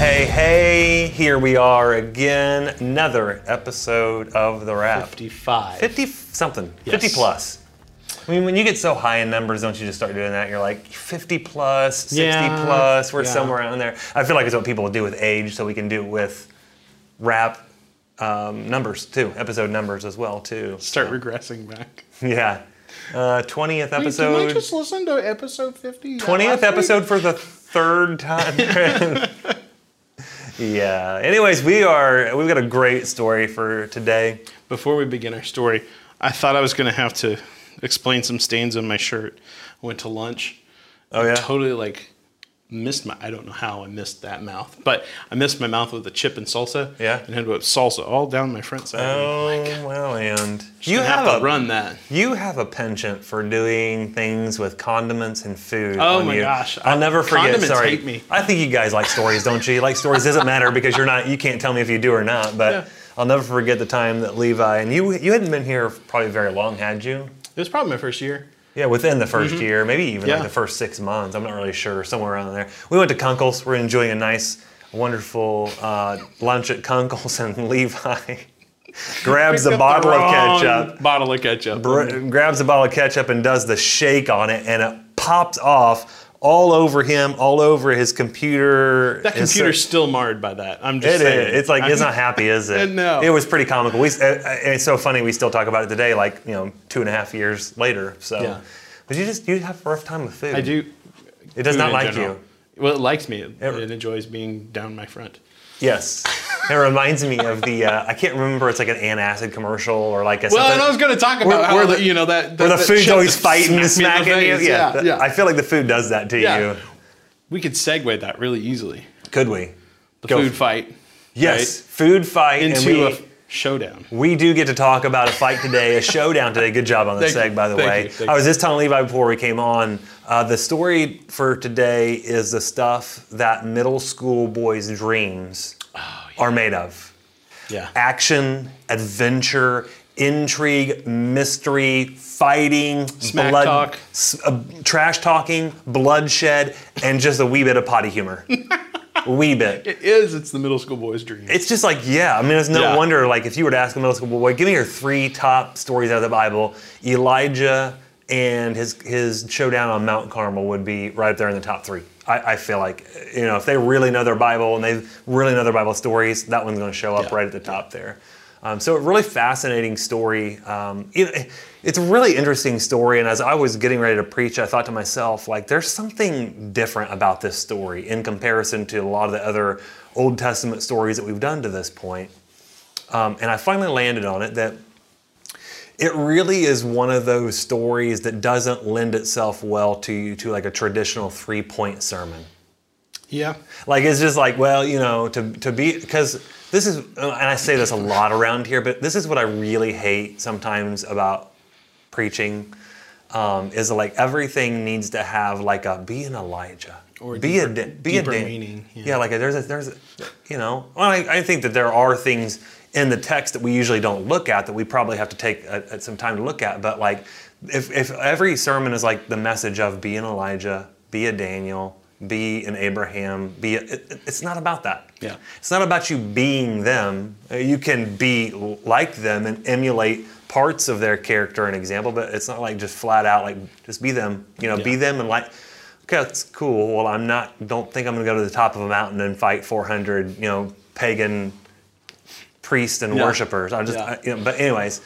Hey, here we are again, another episode of The Wrap. 55. 50 something, Yes. 50 plus. I mean, when you get so high in numbers, don't you just start doing that? You're like 50 plus, 60 Yeah, plus, we're yeah. somewhere around there. I feel like it's what people do with age, so we can do it with Wrap numbers too, episode numbers as well too. Start regressing back. Yeah. 20th episode. Wait, did I just listen to episode 50? 20th episode for the third time. Yeah. Anyways, we've got a great story for today. Before we begin our story, I thought I was going to have to explain some stains on my shirt. I went to lunch. Oh yeah. Totally missed I don't know how I missed that mouth, but I missed my mouth with the chip and salsa. Yeah. And had salsa all down my front side. Oh well, and You have to run that. You have a penchant for doing things with condiments and food. Oh on my you. gosh. I'll never forget. Condiments Sorry, hate me. I think you guys like stories, don't you? Like stories doesn't matter because you can't tell me if you do or not. But Yeah. I'll never forget the time that Levi and you hadn't been here probably very long, had you? It was probably my first year. Yeah, within the first year, maybe even Yeah. like the first 6 months. I'm not really sure, somewhere around there. We went to Kunkel's. We're enjoying a nice, wonderful lunch at Kunkel's, and Levi grabs a bottle of ketchup. Bottle of ketchup. Grabs a bottle of ketchup and does the shake on it, and it pops off all over him, all over his computer. That computer's still marred by that. I'm just It saying. is. It's like, it's not happy, is it? No. It was pretty comical. It's so funny, we still talk about it today, 2.5 years later. So, Yeah. But you have a rough time with food. I do. It does Food not in like general. you. Well, it likes me. It enjoys being down my front. Yes. It reminds me of the, I can't remember, it's like an antacid commercial or like a Well, something. and I was going to talk about how, where the food's chip always that fighting and smacked me in smacking the you. face. Yeah. I feel like the food does that to Yeah. you. We could segue that really easily. Could we? The Go food for- fight. Yes. right? Food fight. Into and a showdown. we do get to talk about a fight today, a showdown today. Good job on the Thank seg, you. by the Thank way. you. Thank I was just telling Levi before we came on, the story for today is the stuff that middle school boys' dreams are made of. Yeah. Action, adventure, intrigue, mystery, fighting, Smack talk. Trash talking, bloodshed, and just a wee bit of potty humor. A wee bit. It is. It's the middle school boy's dream. It's just like, yeah, I mean, it's no Yeah. wonder, like, if you were to ask a middle school boy, give me your 3 top stories out of the Bible, Elijah and his showdown on Mount Carmel would be right up there in the top 3. I feel like, if they really know their Bible and they really know their Bible stories, that one's going to show up Yeah. right at the top there. So a really fascinating story. It's a really interesting story, and as I was getting ready to preach, I thought to myself, like, there's something different about this story in comparison to a lot of the other Old Testament stories that we've done to this point. And I finally landed on it that it really is one of those stories that doesn't lend itself well to like a traditional 3-point sermon. Yeah. Like, it's just like, well, to be, because this is, and I say this a lot around here, but this is what I really hate sometimes about preaching, is like everything needs to have like be an Elijah. Or be deeper meaning. Yeah, like there's well, I think that there are things in the text that we usually don't look at that we probably have to take some time to look at. But like, if every sermon is like the message of be an Elijah, be a Daniel, be an Abraham, it's not about that. Yeah. It's not about you being them. You can be like them and emulate parts of their character and example, but it's not like just flat out like just be them. Be them and like, okay, that's cool. Well, don't think I'm going to go to the top of a mountain and fight 400, pagan priests and worshipers. But anyways,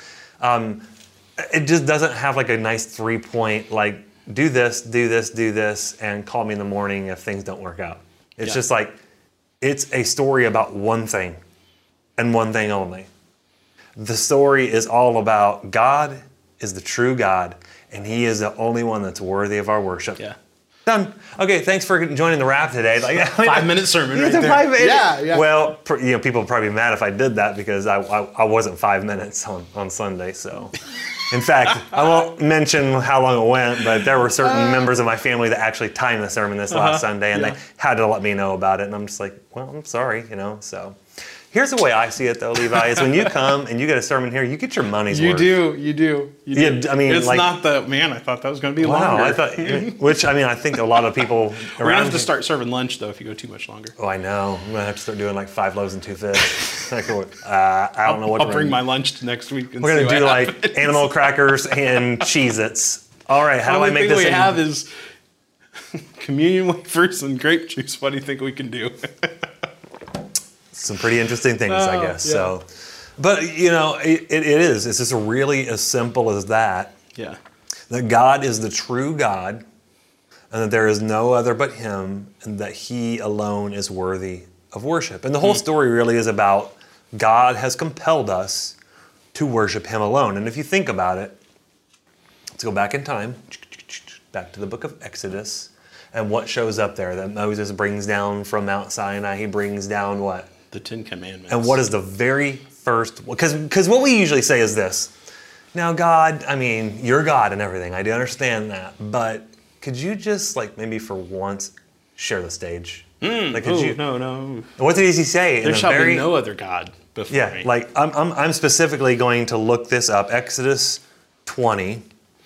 it just doesn't have like a nice 3-point, like, do this, do this, do this, and call me in the morning if things don't work out. It's just like, it's a story about one thing and one thing only. The story is all about God is the true God, and He is the only one that's worthy of our worship. Yeah. Done. Okay, thanks for joining the Wrap today. Like, 5-minute sermon right there. 5 minutes. Yeah. Well, people would probably be mad if I did that because I wasn't 5 minutes on Sunday. So, in fact, I won't mention how long it went, but there were certain members of my family that actually timed the sermon this last Sunday, and they had to let me know about it. And I'm just like, well, I'm sorry, So Here's the way I see it, though, Levi, is when you come and you get a sermon here, you get your money's worth. You do. Yeah, I mean, it's like, not the, man, I thought that was going to be wow, longer. I thought, which, I mean, I think a lot of people We're going to have to start serving lunch, though, if you go too much longer. Oh, I know. I'm going to have to start doing like 5 loaves and 2 fish. Like, I don't know what I'll bring my lunch next week. And we're going to do happens. like animal crackers and Cheez-Its. All right, how do I make this? The only thing we have is communion wafers and grape juice. What do you think we can do? Some pretty interesting things, I guess. Yeah. So, but you know, it is. It's just really as simple as that. Yeah. That God is the true God, and that there is no other but Him, and that He alone is worthy of worship. And the whole story really is about God has compelled us to worship Him alone. And if you think about it, let's go back in time, back to the book of Exodus, and what shows up there that Moses brings down from Mount Sinai. He brings down what? The 10 Commandments. And what is the very first? Because what we usually say is this. Now, God, I mean, you're God and everything. I do understand that. But could you just, like, maybe for once, share the stage? Like, could you? No. What did he say? There shall be no other God before Yeah, me. like, I'm specifically going to look this up. Exodus 20.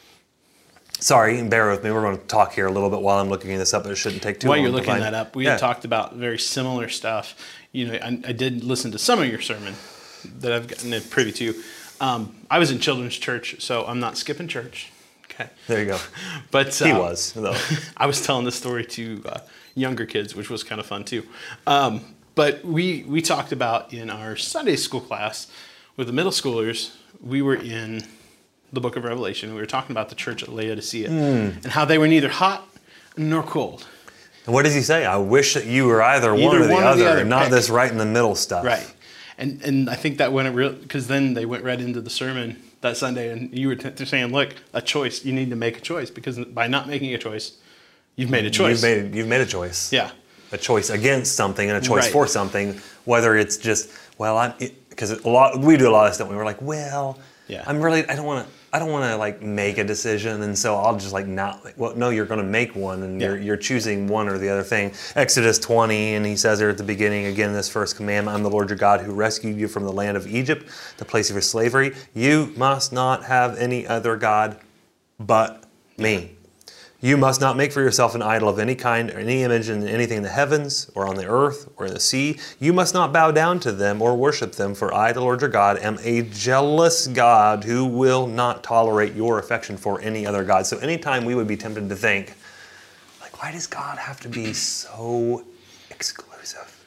Sorry, bear with me. We're going to talk here a little bit while I'm looking this up, but it shouldn't take too While long. you're to looking find. that up, we had talked about very similar stuff. You know, I did listen to some of your sermon that I've gotten privy to. I was in children's church, so I'm not skipping church. Okay. There you go. But He was, though. I was telling this story to younger kids, which was kind of fun too. But we talked about in our Sunday school class with the middle schoolers, we were in the book of Revelation. We were talking about the church at Laodicea and how they were neither hot nor cold. And what does he say? I wish that you were either one or the other, and not right. this right in the middle stuff. Right. And I think that went real, because then they went right into the sermon that Sunday, and you were saying, look, a choice, you need to make a choice, because by not making a choice, you've made a choice. You've made a choice. Yeah. A choice against something and a choice Right. for something, whether it's just, well, because we do a lot of stuff. We were like, well, Yeah. I don't want to like make a decision, and so I'll just like not. Well, no, you're going to make one, and Yeah. you're choosing one or the other thing. Exodus 20, and he says there at the beginning again, this first commandment: I'm the Lord your God who rescued you from the land of Egypt, the place of your slavery. You must not have any other god but me. You must not make for yourself an idol of any kind or any image in anything in the heavens or on the earth or in the sea. You must not bow down to them or worship them, for I, the Lord your God, am a jealous God who will not tolerate your affection for any other God. So anytime we would be tempted to think, like, why does God have to be so exclusive?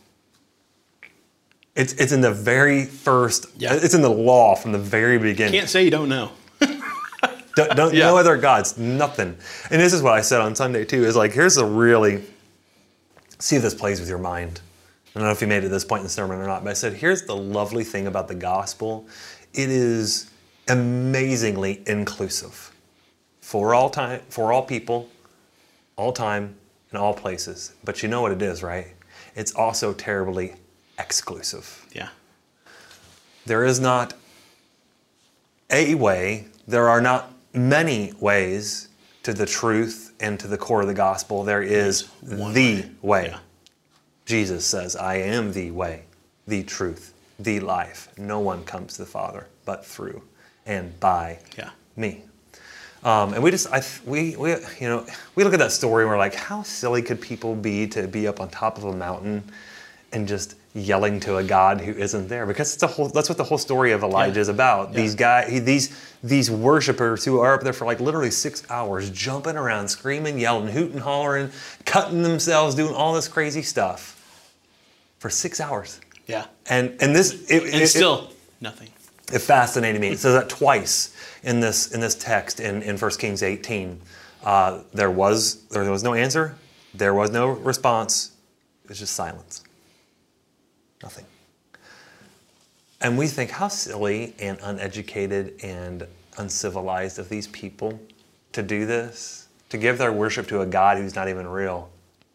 It's in the very first, it's in the law from the very beginning. Can't say you don't know. Don't Yeah. No other gods, nothing. And this is what I said on Sunday too, is like, here's a really, see if this plays with your mind. I don't know if you made it to this point in the sermon or not, but I said, here's the lovely thing about the gospel. It is amazingly inclusive for all time, for all people, all time, and all places. But you know what it is, right? It's also terribly exclusive. Yeah. There is not a way, there are not many ways to the truth and to the core of the gospel. There is the way. Yeah. Jesus says, I am the way, the truth, the life. No one comes to the Father but through and by me. And we look at that story and we're like, how silly could people be to be up on top of a mountain and just yelling to a God who isn't there? Because that's what the whole story of Elijah is about. Yeah. These worshipers who are up there for like literally 6 hours, jumping around, screaming, yelling, hooting, hollering, cutting themselves, doing all this crazy stuff for 6 hours. Yeah. And still nothing. It fascinated me. It says that twice in this text in 1 Kings 18. There was no answer. There was no response. It was just silence. Nothing. And we think, how silly and uneducated and uncivilized of these people to do this, to give their worship to a God who's not even real.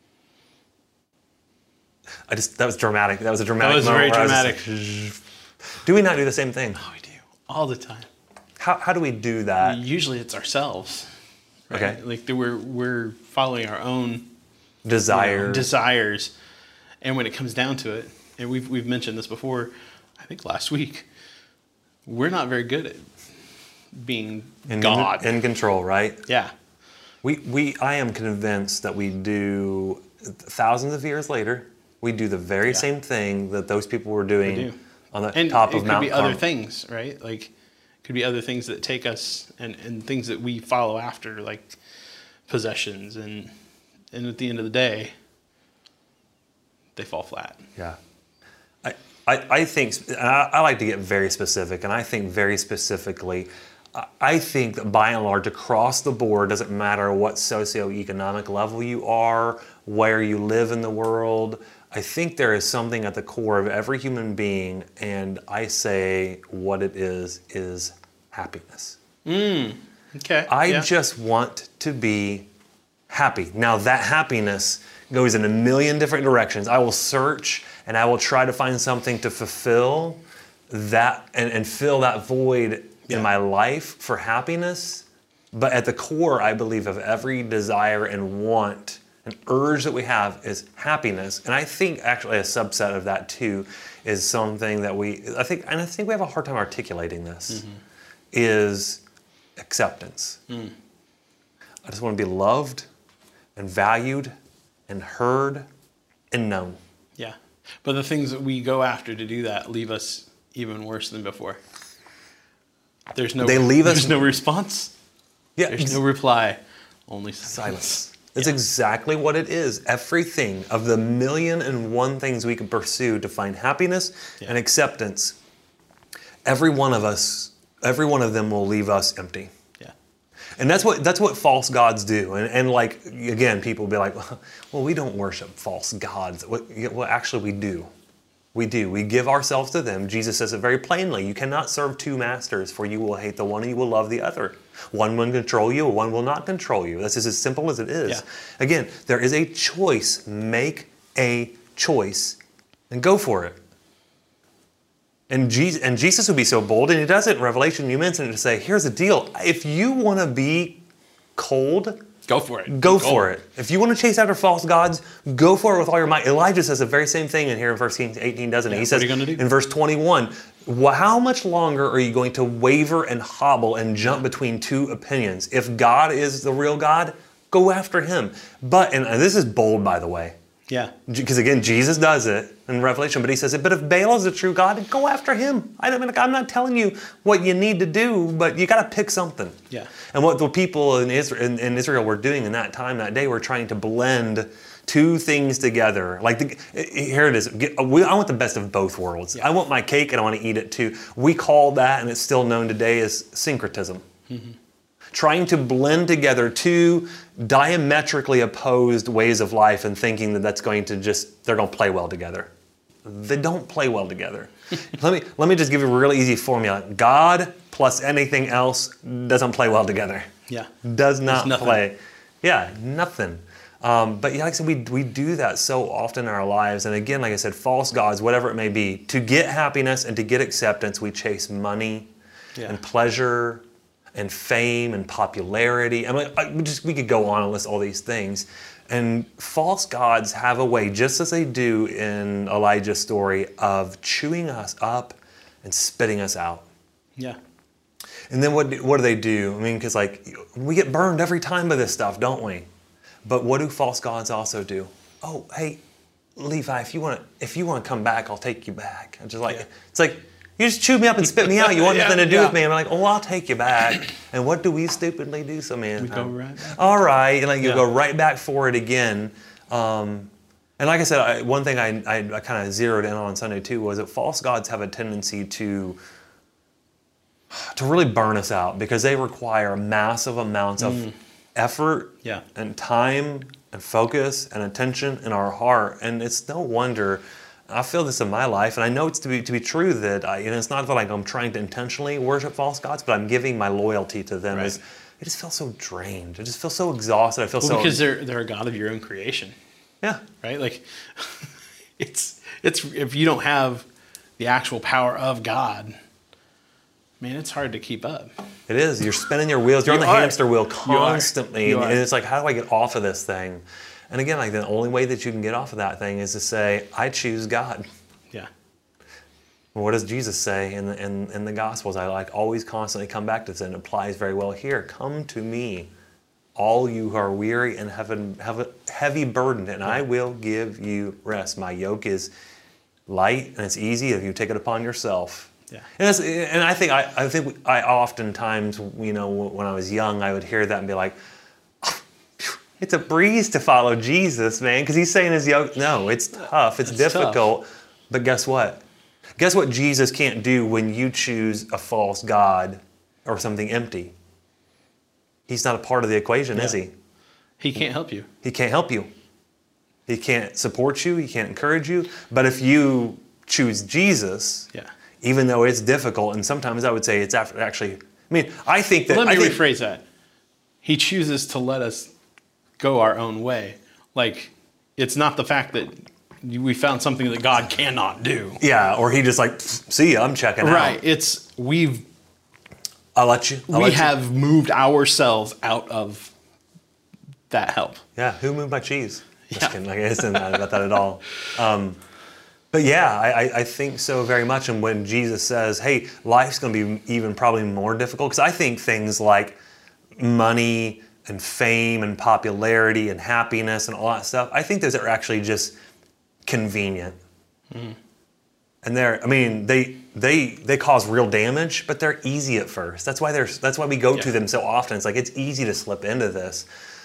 That was dramatic. That was a dramatic moment. That was very dramatic. Do we not do the same thing? Oh, we do. All the time. How do we do that? Usually it's ourselves. Right? Okay. Like we're following our own Desires. desires. And when it comes down to it, and we've mentioned this before, I think last week, we're not very good at being God. In control, right? Yeah. I am convinced that we do, thousands of years later, we do the very same thing that those people were doing on the top of Mount Carmel. And it could be other things, right? Like, it could be other things that take us and things that we follow after, like possessions. And at the end of the day, they fall flat. Yeah. I think, I like to get very specific, and I think very specifically, I think that by and large, across the board, doesn't matter what socioeconomic level you are, where you live in the world, I think there is something at the core of every human being, and I say what it is happiness. Okay. I just want to be happy. Now that happiness goes in a million different directions. I will search and I will try to find something to fulfill that and fill that void in my life for happiness. But at the core, I believe, of every desire and want and urge that we have is happiness. And I think actually a subset of that too is something that I think we have a hard time articulating this, is acceptance. I just want to be loved and valued and heard and known. Yeah. But the things that we go after to do that leave us even worse than before. There's no response. Yeah. There's no reply. Only silence. That's exactly what it is. Everything of the 1,000,001 things we can pursue to find happiness and acceptance, every one of them will leave us empty. Yeah. And that's what false gods do. And like, again, people will be like, well, we don't worship false gods. Well, actually we do. We do. We give ourselves to them. Jesus says it very plainly. You cannot serve two masters, for you will hate the one and you will love the other. One will control you, one will not control you. That's just as simple as it is. Yeah. Again, there is a choice. Make a choice and go for it. And Jesus would be so bold, and he does it in Revelation. You mentioned it to say, here's the deal. If you want to be cold, go for it. Go for it. If you want to chase after false gods, go for it with all your might. Elijah says the very same thing in here in verse 18, doesn't he? He says what are you going to do? In verse 21, how much longer are you going to waver and hobble and jump between two opinions? If God is the real God, go after him. But, and this is bold, by the way. Yeah. Because again, Jesus does it in Revelation, but he says it, but if Baal is the true God, go after him. I'm not telling you what you need to do, but you got to pick something. Yeah. And what the people in Israel were doing in that time, that day, were trying to blend two things together. Like, here it is. I want the best of both worlds. Yeah. I want my cake and I want to eat it too. We call that, and it's still known today as syncretism. Mm-hmm. Trying to blend together two diametrically opposed ways of life and thinking that that's going to they're going to play well together. They don't play well together. Let me just give you a really easy formula. God plus anything else doesn't play well together. Yeah. Does not play. Yeah, nothing. But like I said, we do that so often in our lives. And again, like I said, false gods, whatever it may be, to get happiness and to get acceptance, we chase money and pleasure and fame and popularity. I mean, we could go on and list all these things. And false gods have a way, just as they do in Elijah's story, of chewing us up and spitting us out. Yeah. And then what do they do? I mean, because like, we get burned every time by this stuff, don't we? But what do false gods also do? Oh, hey, Levi, if you want to come back, I'll take you back. I'm just like, it's like, you just chewed me up and spit me out. You want nothing to do with me. I'm like, oh, I'll take you back. And what do we stupidly do so many times? We go right back. All right. And like you go right back for it again. And like I said, one thing I kind of zeroed in on Sunday too was that false gods have a tendency to really burn us out because they require massive amounts of effort and time and focus and attention in our heart. And it's no wonder. I feel this in my life, and I know it's to be true that it's not that like I'm trying to intentionally worship false gods, but I'm giving my loyalty to them. Right. I just feel so drained. I just feel so exhausted. Because they're a god of your own creation. Yeah. Right. Like it's if you don't have the actual power of God, man, it's hard to keep up. It is. You're spinning your wheels. You're on the hamster wheel constantly, and it's like, how do I get off of this thing? And again, like the only way that you can get off of that thing is to say, I choose God. Well, what does Jesus say in the Gospels? I like always constantly come back to this, and it applies very well here. Come to me, all you who are weary and have a heavy burden, and I will give you rest. My yoke is light and it's easy if you take it upon yourself. Yeah. And I think I oftentimes, when I was young, I would hear that and be like, oh, it's a breeze to follow Jesus, man, because he's saying his yoke. No, it's tough. It's difficult. Tough. But guess what? Guess what Jesus can't do when you choose a false god or something empty? He's not a part of the equation, is he? He can't help you. He can't help you. He can't support you. He can't encourage you. But if you choose Jesus, even though it's difficult, and sometimes I would say it's actually, I think that... Let me rephrase that. He chooses to let us go our own way. Like, it's not the fact that we found something that God cannot do. Yeah, or he just like, see ya, I'm checking out. Right, it's, I'll let you. We have moved ourselves out of that help. Yeah, who moved my cheese? Just kidding, I isn't about that at all. But yeah, I think so very much. And when Jesus says, hey, life's going to be even probably more difficult, because I think things like money and fame and popularity and happiness and all that stuff, I think those are actually just convenient. Mm. And they cause real damage, but they're easy at first. That's why we go to them so often. It's like it's easy to slip into this.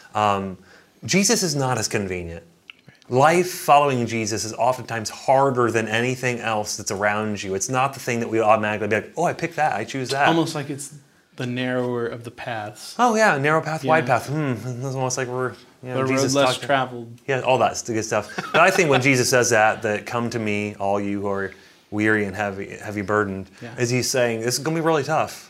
Jesus is not as convenient. Life following Jesus is oftentimes harder than anything else that's around you. It's not the thing that we automatically be like, oh, I pick that, I choose that. Almost like it's the narrower of the paths. Oh yeah, narrow path, wide path. It's almost like we're the Jesus road less traveled. Yeah, all that good stuff. But I think when Jesus says that come to me, all you who are weary and heavy burdened, is he's saying this is going to be really tough.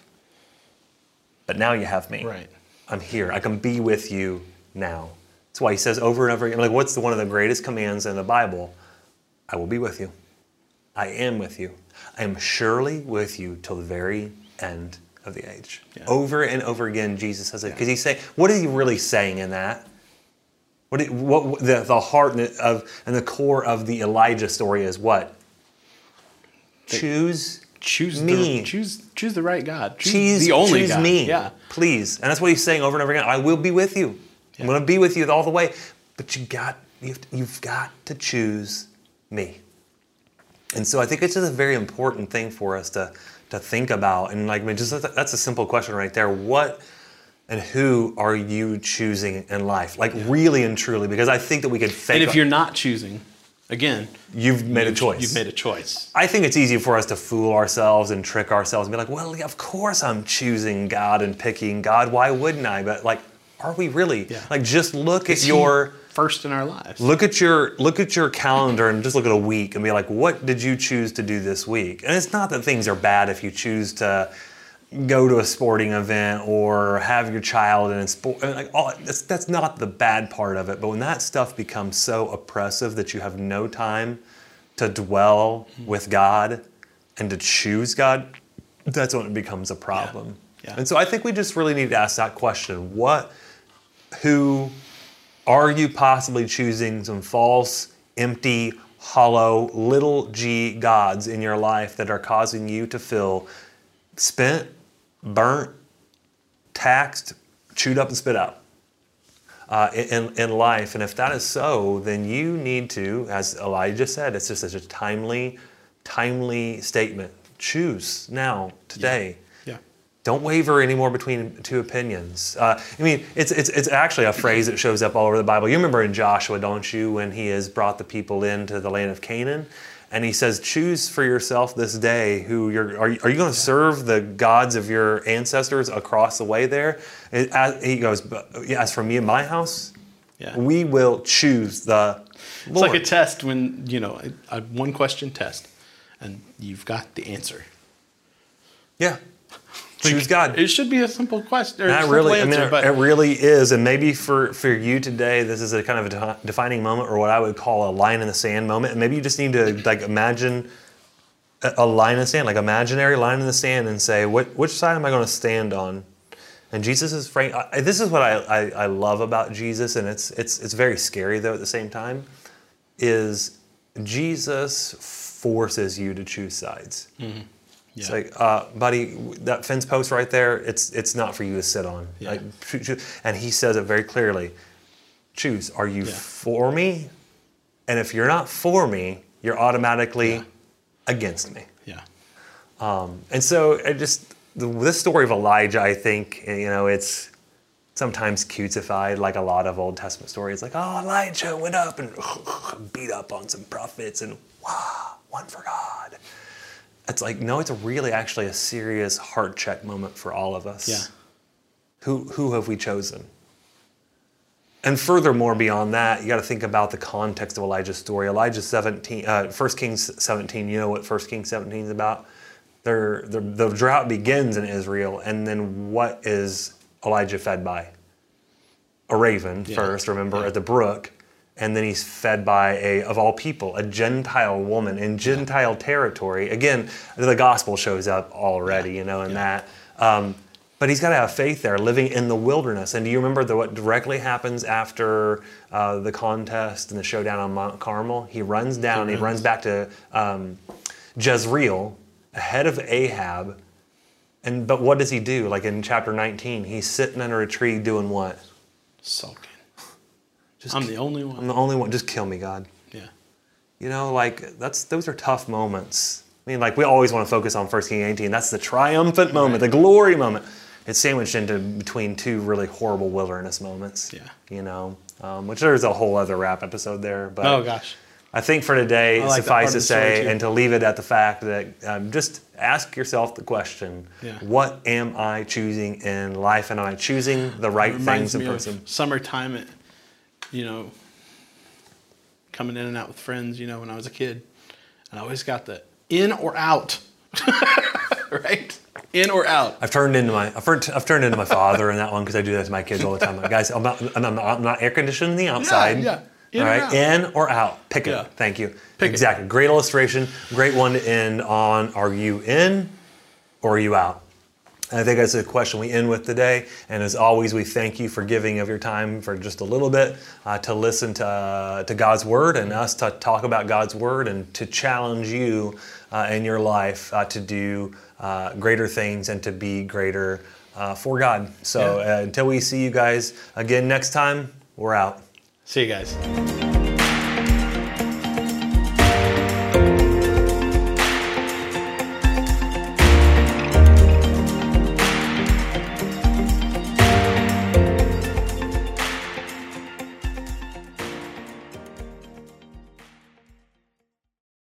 But now you have me. Right. I'm here. I can be with you now. That's why he says over and over again, like, what's one of the greatest commands in the Bible? I will be with you. I am with you. I am surely with you till the very end of the age. Yeah. Over and over again, Jesus says it. Because he's saying, what is he really saying in that? What the heart and the core of the Elijah story is what? Choose me. Choose the right God. Choose the only God. Me. Yeah. Please. And that's what he's saying over and over again. I will be with you. I'm going to be with you all the way. But you've got to choose me. And so I think it's just a very important thing for us to think about. And that's a simple question right there. What and who are you choosing in life? Really and truly. Because I think that we could fake. And if you're not choosing, again, you've made a choice. You've made a choice. I think it's easy for us to fool ourselves and trick ourselves and be like, well, of course I'm choosing God and picking God. Why wouldn't I? But are we really? Yeah. Just look at your first in our lives. Look at your calendar and just look at a week and be like, what did you choose to do this week? And it's not that things are bad if you choose to go to a sporting event or have your child in sport. That's not the bad part of it. But when that stuff becomes so oppressive that you have no time to dwell with God and to choose God, that's when it becomes a problem. Yeah. And so I think we just really need to ask that question. Who are you possibly choosing some false, empty, hollow, little g gods in your life that are causing you to feel spent, burnt, taxed, chewed up and spit out in life? And if that is so, then you need to, as Elijah said, it's just such a timely statement. Choose now, today. Yeah. Don't waver anymore between two opinions. It's actually a phrase that shows up all over the Bible. You remember in Joshua, don't you, when he has brought the people into the land of Canaan? And he says, choose for yourself this day who are you going to serve the gods of your ancestors across the way there? He goes, as for me and my house, we will choose the Lord. It's like a test when, a one question test and you've got the answer. Yeah. Choose God. It should be a simple question. Not really. Answer, it really is. And maybe for you today, this is a kind of a defining moment, or what I would call a line in the sand moment. And maybe you just need to imagine a line in the sand, imaginary line in the sand, and say, which side am I going to stand on? And Jesus is frank. This is what I love about Jesus, and it's very scary though at the same time. Is Jesus forces you to choose sides. Mm-hmm. Yeah. It's like, buddy, that fence post right there, it's not for you to sit on. Yeah. Like, and he says it very clearly. Choose. Are you for me? And if you're not for me, you're automatically against me. Yeah. And so this story of Elijah, I think, it's sometimes cutesified, like a lot of Old Testament stories. Like, oh, Elijah went up and beat up on some prophets and wow, one for God. It's like, no, it's really actually a serious heart check moment for all of us. Yeah. Who have we chosen? And furthermore, beyond that, you got to think about the context of Elijah's story. Elijah 17, 1 Kings 17, you know what 1 Kings 17 is about? The drought begins in Israel, and then what is Elijah fed by? A raven first, remember, at the brook. And then he's fed by of all people, a Gentile woman in Gentile territory. Again, the gospel shows up already, in that. But he's got to have faith there, living in the wilderness. And do you remember what directly happens after the contest and the showdown on Mount Carmel? He runs down, he runs back to Jezreel, ahead of Ahab. But what does he do? Like in chapter 19, he's sitting under a tree doing what? Sulking. I'm the only one. I'm the only one. Just kill me, God. Yeah. Those are tough moments. I mean, we always want to focus on 1 Kings 18. That's the triumphant moment, the glory moment. It's sandwiched into between two really horrible wilderness moments. Yeah. Which there's a whole other rap episode there. But oh gosh. I think for today, suffice to say, too. and to leave it at the fact that just ask yourself the question: what am I choosing in life, and am I choosing the right things in person? Summertime, coming in and out with friends, when I was a kid, and I always got the in or out, right? In or out. I've turned into my father in that one because I do that to my kids all the time. Guys, I'm not air conditioning the outside. Yeah. All right, in or out. Pick it. Thank you. Exactly. Great illustration. Great one to end on. Are you in or are you out? And I think that's a question we end with today. And as always, we thank you for giving of your time for just a little bit to listen to God's Word and us to talk about God's Word and to challenge you in your life to do greater things and to be greater for God. So until we see you guys again next time, we're out. See you guys.